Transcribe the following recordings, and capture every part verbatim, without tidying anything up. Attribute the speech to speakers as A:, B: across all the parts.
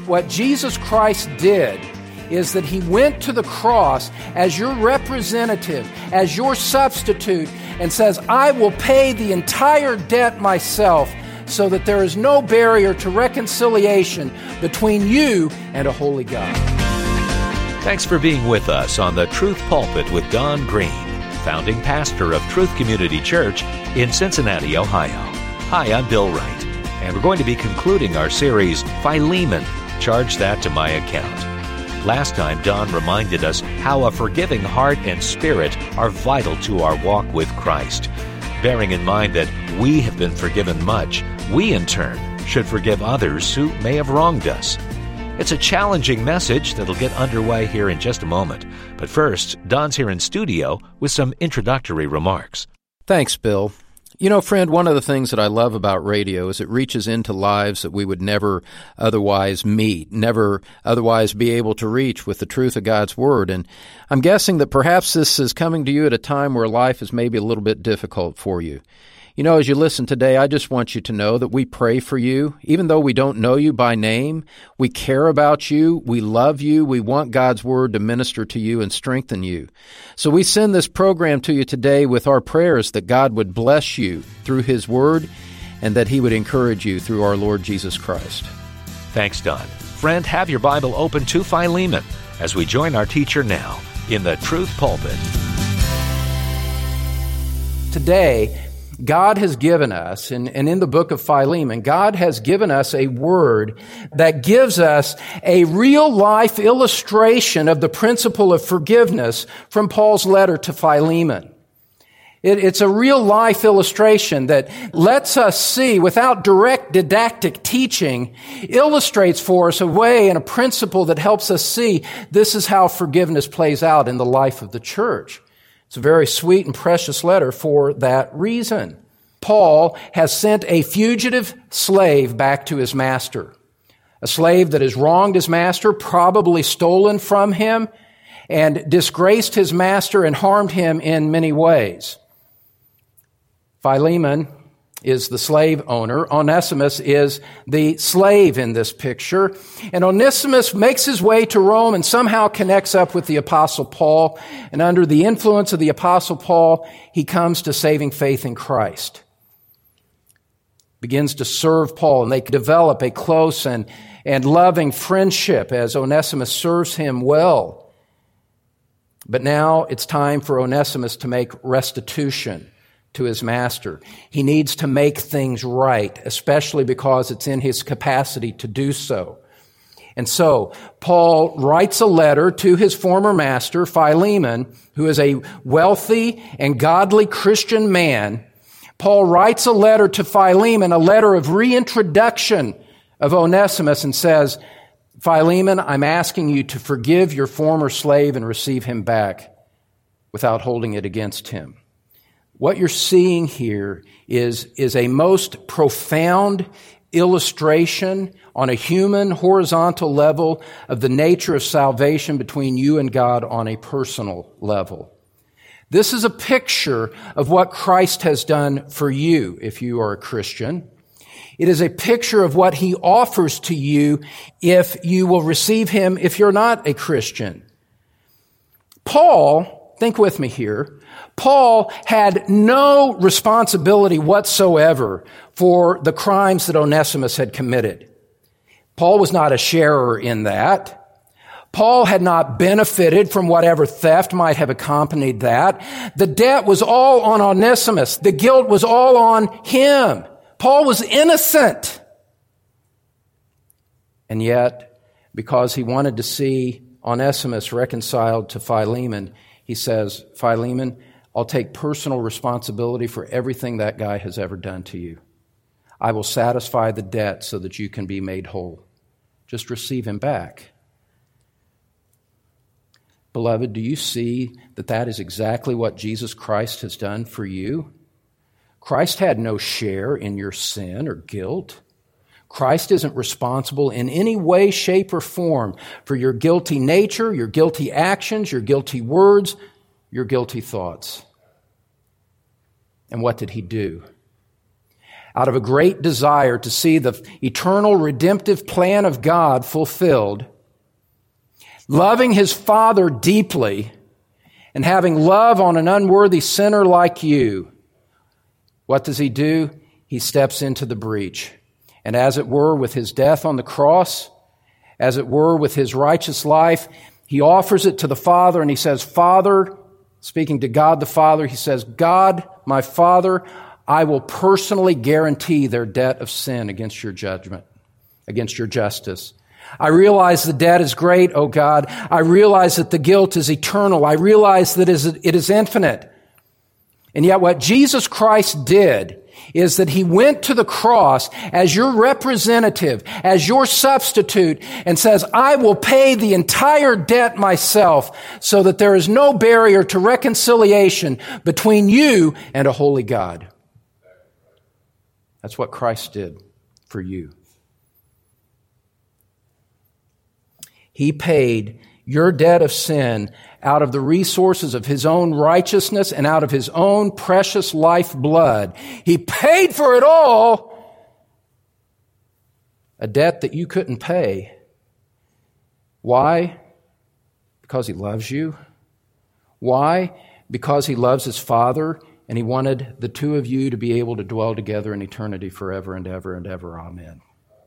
A: what Jesus Christ did is that he went to the cross as your representative, as your substitute, and says, I will pay the entire debt myself so that there is no barrier to reconciliation between you and a holy God.
B: Thanks for being with us on the Truth Pulpit with Don Green, founding pastor of Truth Community Church in Cincinnati, Ohio. Hi, I'm Bill Wright, and we're going to be concluding our series, Philemon, Charge That to My Account. Last time, Don reminded us how a forgiving heart and spirit are vital to our walk with Christ. Bearing in mind that we have been forgiven much, we in turn should forgive others who may have wronged us. It's a challenging message that'll get underway here in just a moment. But first, Don's here in studio with some introductory remarks.
A: Thanks, Bill. You know, friend, one of the things that I love about radio is it reaches into lives that we would never otherwise meet, never otherwise be able to reach with the truth of God's Word. And I'm guessing that perhaps this is coming to you at a time where life is maybe a little bit difficult for you. You know, as you listen today, I just want you to know that we pray for you. Even though we don't know you by name, we care about you, we love you, we want God's Word to minister to you and strengthen you. So we send this program to you today with our prayers that God would bless you through His Word and that He would encourage you through our Lord Jesus Christ.
B: Thanks, Don. Friend, have your Bible open to Philemon as we join our teacher now in the Truth Pulpit.
A: Today, God has given us, and, and in the book of Philemon, God has given us a word that gives us a real-life illustration of the principle of forgiveness from Paul's letter to Philemon. It, it's a real-life illustration that lets us see, without direct didactic teaching, illustrates for us a way and a principle that helps us see this is how forgiveness plays out in the life of the church. It's a very sweet and precious letter for that reason. Paul has sent a fugitive slave back to his master, a slave that has wronged his master, probably stolen from him, and disgraced his master and harmed him in many ways. Philemon is the slave owner. Onesimus is the slave in this picture. And Onesimus makes his way to Rome and somehow connects up with the Apostle Paul. And under the influence of the Apostle Paul, he comes to saving faith in Christ. Begins to serve Paul, and they develop a close and, and loving friendship as Onesimus serves him well. But now it's time for Onesimus to make restitution to his master. He needs to make things right, especially because it's in his capacity to do so. And so, Paul writes a letter to his former master, Philemon, who is a wealthy and godly Christian man. Paul writes a letter to Philemon, a letter of reintroduction of Onesimus, and says, Philemon, I'm asking you to forgive your former slave and receive him back without holding it against him. What you're seeing here is, is a most profound illustration on a human, horizontal level of the nature of salvation between you and God on a personal level. This is a picture of what Christ has done for you if you are a Christian. It is a picture of what He offers to you if you will receive Him if you're not a Christian. Paul, think with me here, Paul had no responsibility whatsoever for the crimes that Onesimus had committed. Paul was not a sharer in that. Paul had not benefited from whatever theft might have accompanied that. The debt was all on Onesimus. The guilt was all on him. Paul was innocent. And yet, because he wanted to see Onesimus reconciled to Philemon, he says, Philemon, I'll take personal responsibility for everything that guy has ever done to you. I will satisfy the debt so that you can be made whole. Just receive him back. Beloved, do you see that that is exactly what Jesus Christ has done for you? Christ had no share in your sin or guilt. Christ isn't responsible in any way, shape, or form for your guilty nature, your guilty actions, your guilty words, your guilty thoughts. And what did he do? out of a great desire to see the eternal redemptive plan of God fulfilled, loving his Father deeply, and having love on an unworthy sinner like you, what does he do? He steps into the breach. And as it were, with his death on the cross, as it were, with his righteous life, he offers it to the Father, and he says, Father, speaking to God the Father, he says, God, my Father, I will personally guarantee their debt of sin against your judgment, against your justice. I realize the debt is great, O God. I realize that the guilt is eternal. I realize that it is infinite. And yet what Jesus Christ did is that he went to the cross as your representative, as your substitute, and says, I will pay the entire debt myself so that there is no barrier to reconciliation between you and a holy God. That's what Christ did for you. He paid your debt of sin out of the resources of his own righteousness and out of his own precious life blood. He paid for it all, a debt that you couldn't pay. Why? Because he loves you. Why? Because he loves his Father, and he wanted the two of you to be able to dwell together in eternity forever and ever and ever. Amen.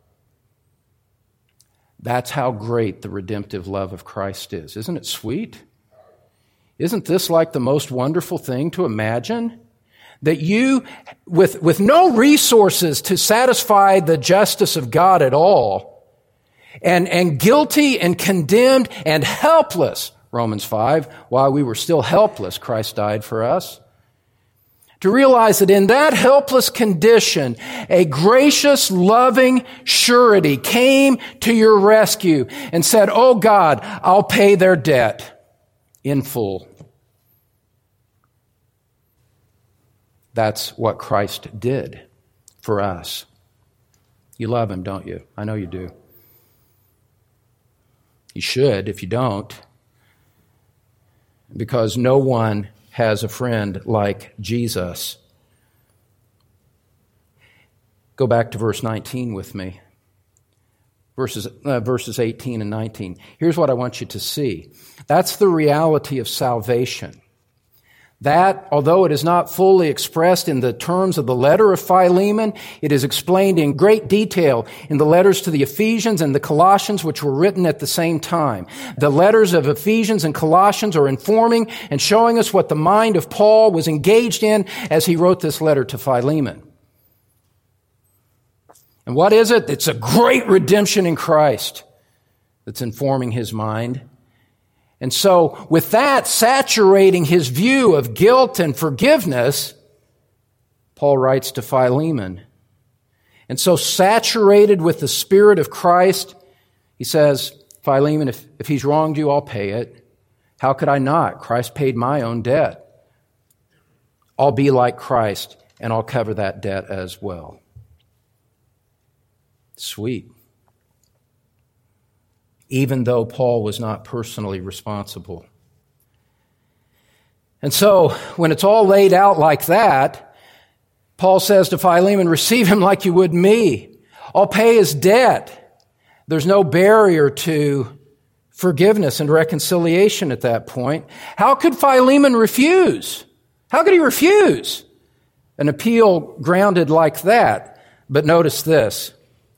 A: That's how great the redemptive love of Christ is. Isn't it sweet? Isn't this like the most wonderful thing to imagine? That you, with, with no resources to satisfy the justice of God at all, and, and guilty and condemned and helpless, Romans five, while we were still helpless, Christ died for us. To realize that in that helpless condition, a gracious, loving surety came to your rescue and said, oh God, I'll pay their debt in full. That's what Christ did for us. You love him, don't you? I know you do. You should if you don't, because no one has a friend like Jesus. Go back to verse nineteen with me. Verses, uh, verses eighteen and nineteen. Here's what I want you to see. That's the reality of salvation. That, although it is not fully expressed in the terms of the letter of Philemon, it is explained in great detail in the letters to the Ephesians and the Colossians, which were written at the same time. The letters of Ephesians and Colossians are informing and showing us what the mind of Paul was engaged in as he wrote this letter to Philemon. And what is it? It's a great redemption in Christ that's informing his mind. And so, with that saturating his view of guilt and forgiveness, Paul writes to Philemon. And so, saturated with the Spirit of Christ, he says, Philemon, if, if he's wronged you, I'll pay it. How could I not? Christ paid my own debt. I'll be like Christ, and I'll cover that debt as well. Sweet. Even though Paul was not personally responsible. And so, when it's all laid out like that, Paul says to Philemon, receive him like you would me. I'll pay his debt. There's no barrier to forgiveness and reconciliation at that point. How could Philemon refuse? How could he refuse an appeal grounded like that? But notice this.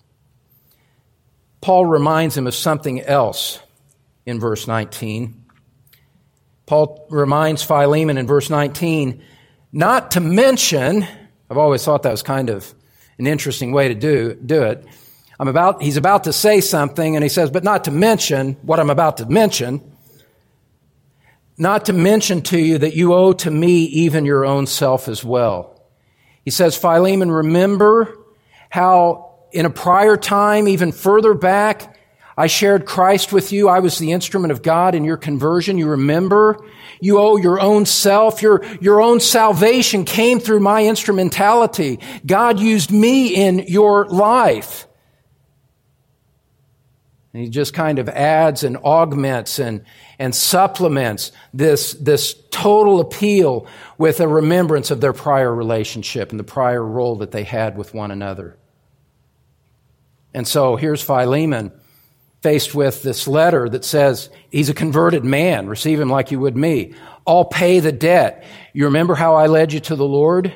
A: Paul reminds him of something else in verse nineteen. Paul reminds Philemon in verse nineteen, not to mention, I've always thought that was kind of an interesting way to do, do it. I'm about, he's about to say something and he says, but not to mention what I'm about to mention, not to mention to you that you owe to me even your own self as well. He says, Philemon, remember how in a prior time, even further back, I shared Christ with you. I was the instrument of God in your conversion. You remember? You owe your own self. Your, your own salvation came through my instrumentality. God used me in your life. And he just kind of adds and augments and, and supplements this, this total appeal with a remembrance of their prior relationship and the prior role that they had with one another. And so here's Philemon faced with this letter that says, he's a converted man, receive him like you would me. I'll pay the debt. You remember how I led you to the Lord?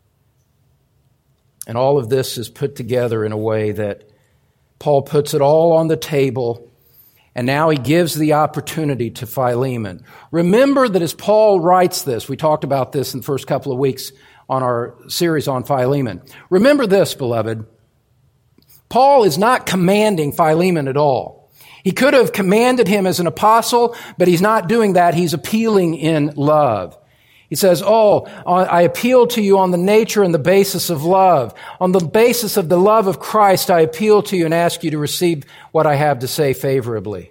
A: And all of this is put together in a way that Paul puts it all on the table, and now he gives the opportunity to Philemon. Remember that as Paul writes this, we talked about this in the first couple of weeks on our series on Philemon. Remember this, beloved. Paul is not commanding Philemon at all. He could have commanded him as an apostle, but he's not doing that. He's appealing in love. He says, oh, I appeal to you on the nature and the basis of love. On the basis of the love of Christ, I appeal to you and ask you to receive what I have to say favorably.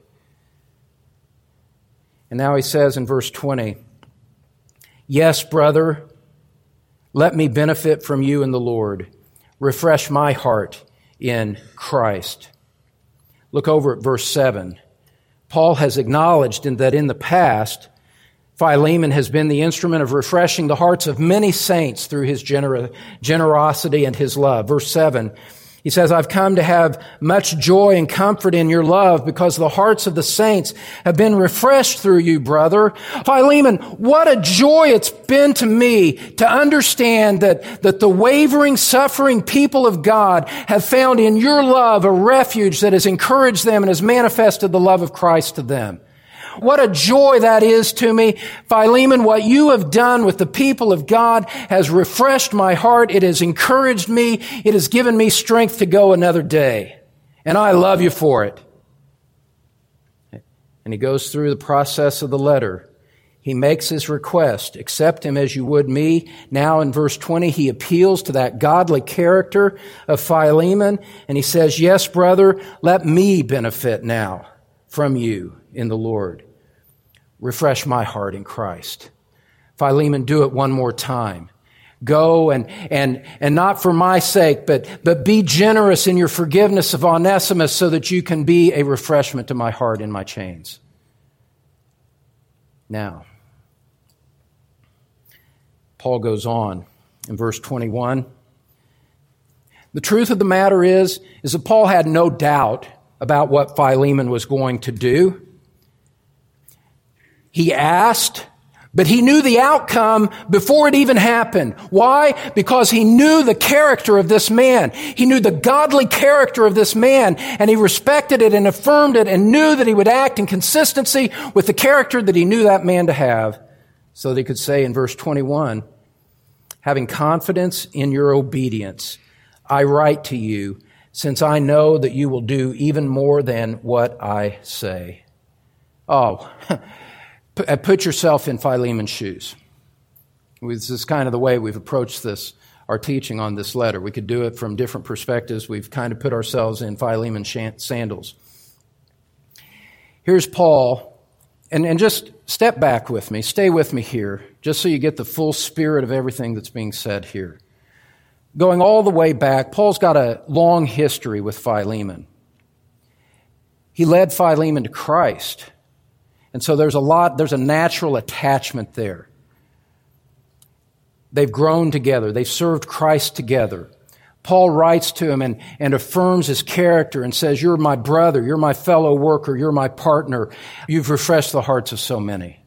A: And now he says in verse twenty, yes, brother, let me benefit from you in the Lord. Refresh my heart in Christ. Look over at verse seven. Paul has acknowledged in that in the past, Philemon has been the instrument of refreshing the hearts of many saints through his gener- generosity and his love. Verse seven, he says, I've come to have much joy and comfort in your love because the hearts of the saints have been refreshed through you, brother. Philemon, what a joy it's been to me to understand that, that the wavering, suffering people of God have found in your love a refuge that has encouraged them and has manifested the love of Christ to them. What a joy that is to me. Philemon, what you have done with the people of God has refreshed my heart. It has encouraged me. It has given me strength to go another day. And I love you for it. And he goes through the process of the letter. He makes his request, accept him as you would me. Now in verse twenty, he appeals to that godly character of Philemon. And he says, yes, brother, let me benefit now from you in the Lord. Refresh my heart in Christ. Philemon, do it one more time. Go and, and, and not for my sake, but, but be generous in your forgiveness of Onesimus so that you can be a refreshment to my heart in my chains. Now, Paul goes on in verse twenty-one. The truth of the matter is, is that Paul had no doubt about what Philemon was going to do. He asked, but he knew the outcome before it even happened. Why? Because he knew the character of this man. He knew the godly character of this man, and he respected it and affirmed it and knew that he would act in consistency with the character that he knew that man to have, so that he could say in verse twenty-one, having confidence in your obedience, I write to you, since I know that you will do even more than what I say. Oh, put yourself in Philemon's shoes. This is kind of the way we've approached this, our teaching on this letter. We could do it from different perspectives. We've kind of put ourselves in Philemon's sandals. Here's Paul, and, and just step back with me, stay with me here, just so you get the full spirit of everything that's being said here. Going all the way back, Paul's got a long history with Philemon. He led Philemon to Christ. And so there's a lot, there's a natural attachment there. They've grown together. They've served Christ together. Paul writes to him and, and affirms his character and says, you're my brother, you're my fellow worker, you're my partner. You've refreshed the hearts of so many.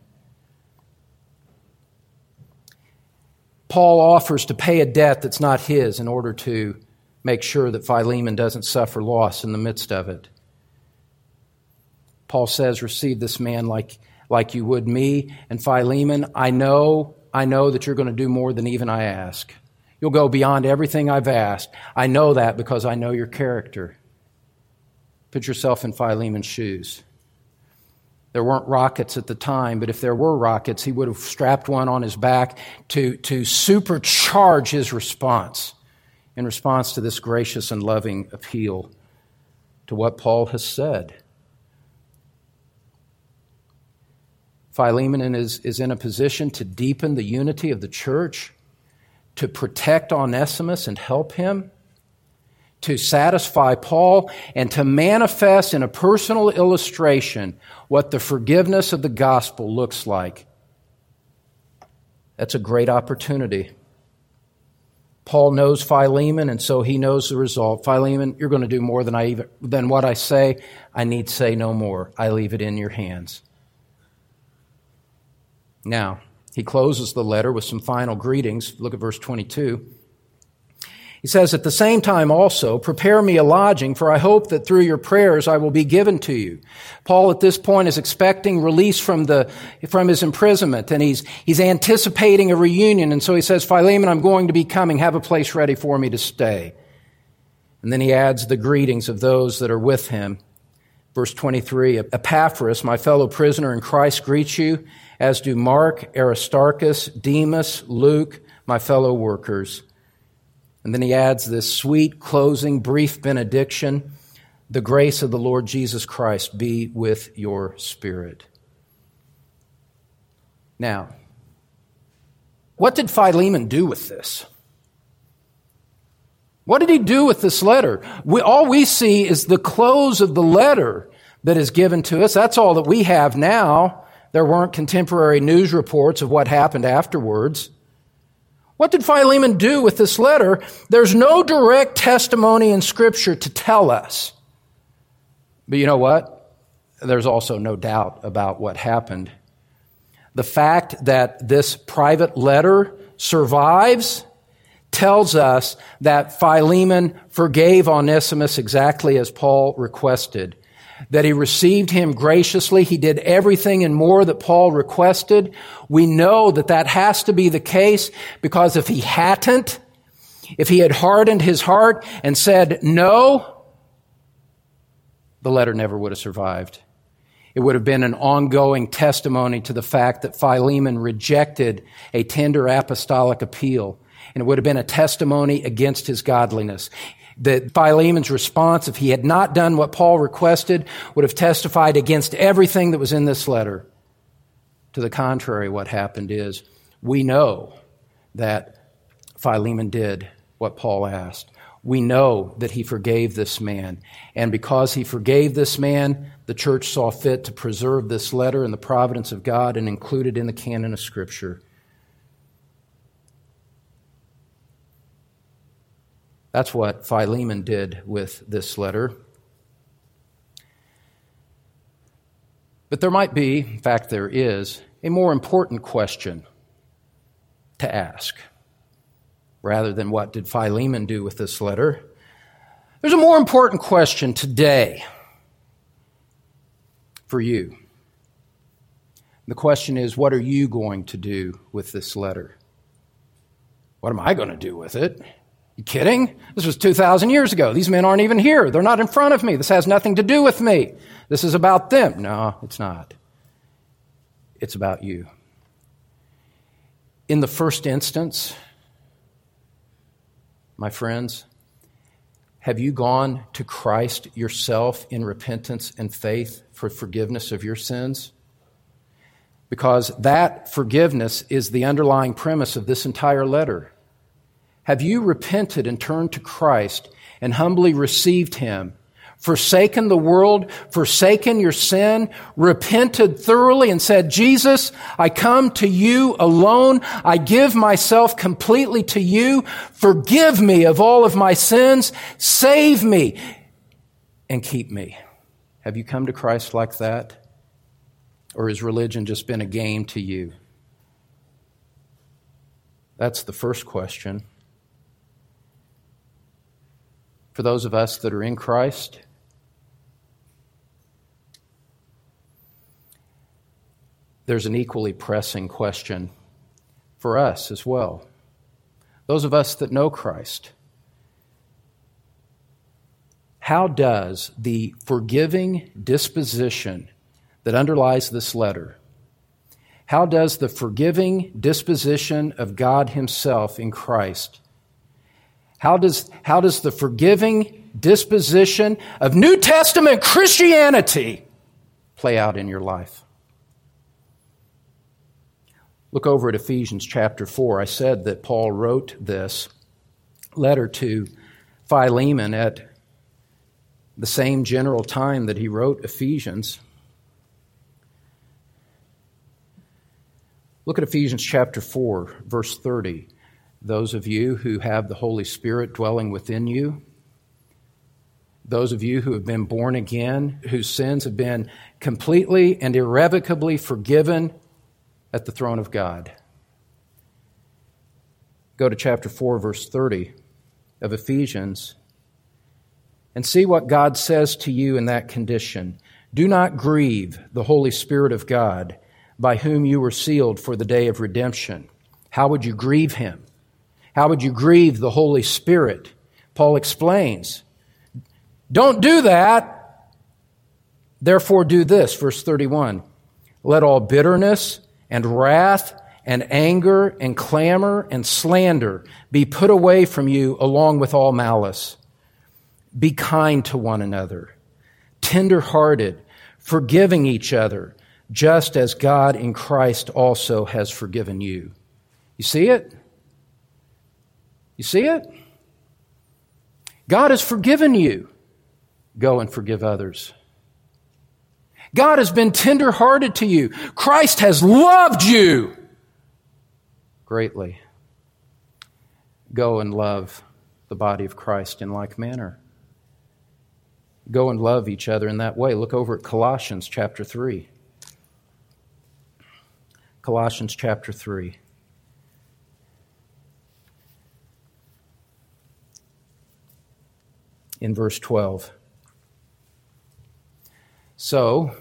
A: Paul offers to pay a debt that's not his in order to make sure that Philemon doesn't suffer loss in the midst of it. Paul says, receive this man like, like you would me. And Philemon, I know, I know that you're going to do more than even I ask. You'll go beyond everything I've asked. I know that because I know your character. Put yourself in Philemon's shoes. There weren't rockets at the time, but if there were rockets, he would have strapped one on his back to, to supercharge his response in response to this gracious and loving appeal to what Paul has said. Philemon is, is in a position to deepen the unity of the church, to protect Onesimus and help him, to satisfy Paul and to manifest in a personal illustration what the forgiveness of the gospel looks like. That's a great opportunity. Paul knows Philemon, and so he knows the result. Philemon, you're going to do more than I even, than what I say. I need say no more. I leave it in your hands. Now, he closes the letter with some final greetings. Look at verse twenty-two. He says, at the same time also, prepare me a lodging, for I hope that through your prayers I will be given to you. Paul at this point is expecting release from the, from his imprisonment, and he's, he's anticipating a reunion. And so he says, Philemon, I'm going to be coming. Have a place ready for me to stay. And then he adds the greetings of those that are with him. Verse twenty-three, Epaphras, my fellow prisoner in Christ, greets you, as do Mark, Aristarchus, Demas, Luke, my fellow workers. And then he adds this sweet, closing, brief benediction. The grace of the Lord Jesus Christ be with your spirit. Now, what did Philemon do with this? What did he do with this letter? We, all we see is the close of the letter that is given to us. That's all that we have now. There weren't contemporary news reports of what happened afterwards. What did Philemon do with this letter? There's no direct testimony in Scripture to tell us. But you know what? There's also no doubt about what happened. The fact that this private letter survives tells us that Philemon forgave Onesimus exactly as Paul requested, that he received him graciously. He did everything and more that Paul requested. We know that that has to be the case because if he hadn't, if he had hardened his heart and said no, the letter never would have survived. It would have been an ongoing testimony to the fact that Philemon rejected a tender apostolic appeal, and it would have been a testimony against his godliness. That Philemon's response, if he had not done what Paul requested, would have testified against everything that was in this letter. To the contrary, what happened is we know that Philemon did what Paul asked. We know that he forgave this man. And because he forgave this man, the church saw fit to preserve this letter in the providence of God and include it in the canon of Scripture. That's what Philemon did with this letter. But there might be, in fact there is, a more important question to ask. Rather than what did Philemon do with this letter, there's a more important question today for you. The question is, what are you going to do with this letter? What am I going to do with it? You kidding? This was two thousand years ago. These men aren't even here. They're not in front of me. This has nothing to do with me. This is about them. No, it's not. It's about you. In the first instance, my friends, have you gone to Christ yourself in repentance and faith for forgiveness of your sins? Because that forgiveness is the underlying premise of this entire letter. Have you repented and turned to Christ and humbly received Him, forsaken the world, forsaken your sin, repented thoroughly and said, Jesus, I come to you alone. I give myself completely to you. Forgive me of all of my sins. Save me and keep me. Have you come to Christ like that? Or has religion just been a game to you? That's the first question. For those of us that are in Christ, there's an equally pressing question for us as well. Those of us that know Christ, how does the forgiving disposition that underlies this letter, how does the forgiving disposition of God Himself in Christ, How does, how does the forgiving disposition of New Testament Christianity play out in your life? Look over at Ephesians chapter four. I said that Paul wrote this letter to Philemon at the same general time that he wrote Ephesians. Look at Ephesians chapter four, verse thirty. Those of you who have the Holy Spirit dwelling within you, those of you who have been born again, whose sins have been completely and irrevocably forgiven at the throne of God. Go to chapter four, verse thirty of Ephesians, and see what God says to you in that condition. Do not grieve the Holy Spirit of God, by whom you were sealed for the day of redemption. How would you grieve him? How would you grieve the Holy Spirit? Paul explains, don't do that. Therefore do this, verse thirty-one. Let all bitterness and wrath and anger and clamor and slander be put away from you along with all malice. Be kind to one another, tender-hearted, forgiving each other, just as God in Christ also has forgiven you. You see it? You see it? God has forgiven you. Go and forgive others. God has been tender-hearted to you. Christ has loved you greatly. Go and love the body of Christ in like manner. Go and love each other in that way. Look over at Colossians chapter three. Colossians chapter three. In verse twelve. So,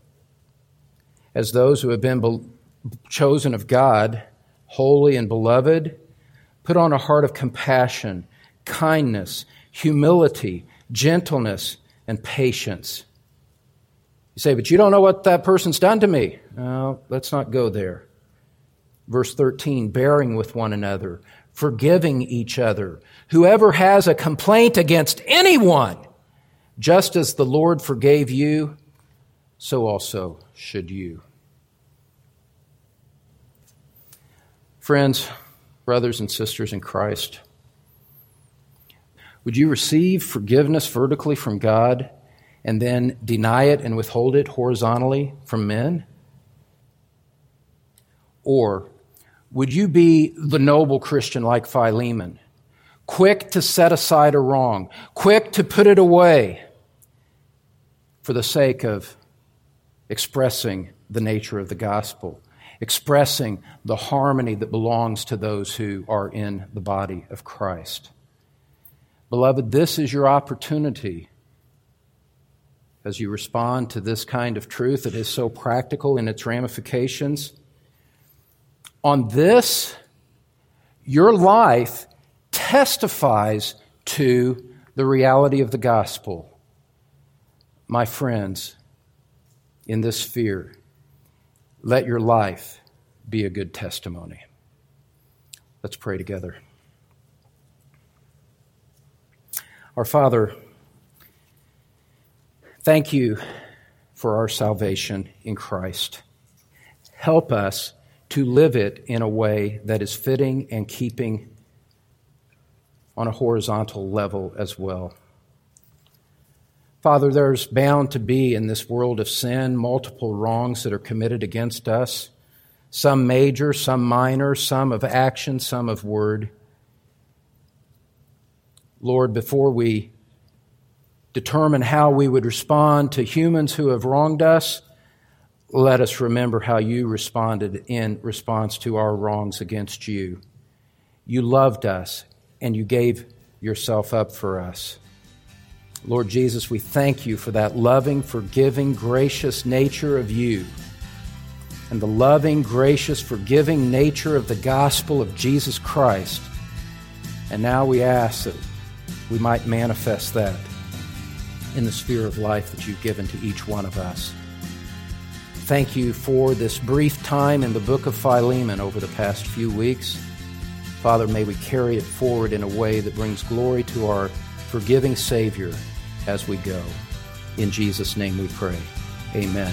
A: as those who have been be- chosen of God, holy and beloved, put on a heart of compassion, kindness, humility, gentleness, and patience. You say, but you don't know what that person's done to me. No, let's not go there. Verse thirteen, bearing with one another, forgiving each other. Whoever has a complaint against anyone, just as the Lord forgave you, so also should you. Friends, brothers and sisters in Christ, would you receive forgiveness vertically from God and then deny it and withhold it horizontally from men? Or would you be the noble Christian like Philemon, quick to set aside a wrong, quick to put it away for the sake of expressing the nature of the gospel, expressing the harmony that belongs to those who are in the body of Christ? Beloved, this is your opportunity as you respond to this kind of truth that is so practical in its ramifications. On this, your life testifies to the reality of the gospel. My friends, in this sphere, let your life be a good testimony. Let's pray together. Our Father, thank you for our salvation in Christ. Help us to live it in a way that is fitting and keeping on a horizontal level as well. Father, there's bound to be in this world of sin multiple wrongs that are committed against us, some major, some minor, some of action, some of word. Lord, before we determine how we would respond to humans who have wronged us, let us remember how you responded in response to our wrongs against you. You loved us, and you gave yourself up for us. Lord Jesus, we thank you for that loving, forgiving, gracious nature of you and the loving, gracious, forgiving nature of the gospel of Jesus Christ. And now we ask that we might manifest that in the sphere of life that you've given to each one of us. Thank you for this brief time in the book of Philemon over the past few weeks. Father, may we carry it forward in a way that brings glory to our forgiving Savior as we go. In Jesus' name we pray. Amen.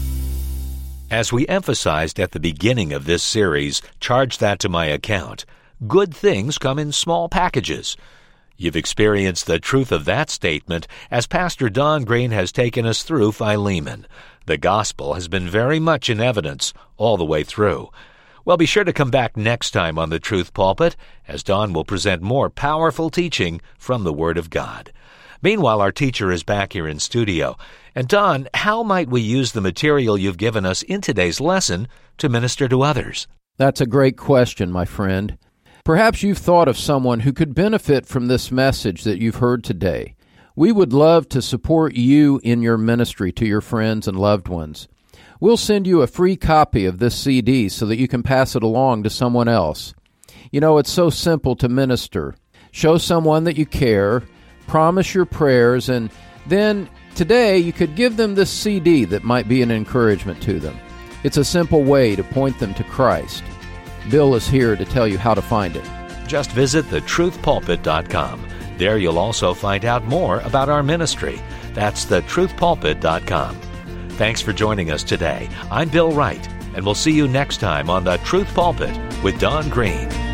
B: As we emphasized at the beginning of this series, Charge That to My Account, good things come in small packages. You've experienced the truth of that statement as Pastor Don Green has taken us through Philemon. The gospel has been very much in evidence all the way through. Well, be sure to come back next time on the Truth Pulpit, as Don will present more powerful teaching from the Word of God. Meanwhile, our teacher is back here in studio. And Don, how might we use the material you've given us in today's lesson to minister to others?
A: That's a great question, my friend. Perhaps you've thought of someone who could benefit from this message that you've heard today. We would love to support you in your ministry to your friends and loved ones. We'll send you a free copy of this C D so that you can pass it along to someone else. You know, it's so simple to minister. Show someone that you care, promise your prayers, and then today you could give them this C D that might be an encouragement to them. It's a simple way to point them to Christ. Bill is here to tell you how to find it.
B: Just visit the truth pulpit dot com. There you'll also find out more about our ministry. That's the truth pulpit dot com. Thanks for joining us today. I'm Bill Wright, and we'll see you next time on the Truth Pulpit with Don Green.